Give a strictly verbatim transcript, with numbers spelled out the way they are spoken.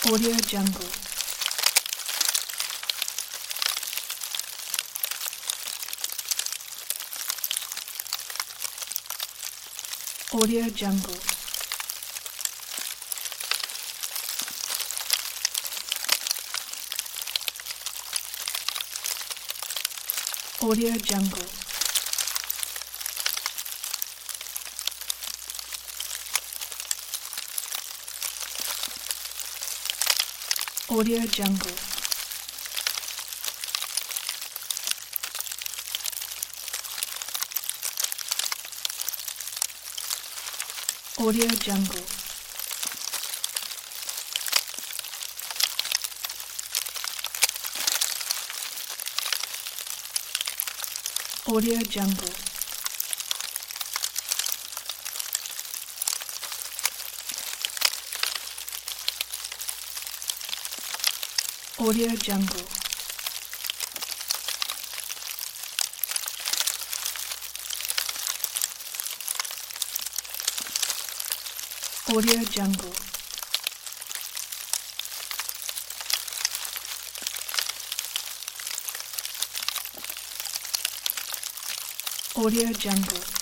Audio Jungle. Audio Jungle. Audio Jungle. Audio Jungle. Audio Jungle. Audio Jungle. Audio Jungle. Audio Jungle. Audio Jungle.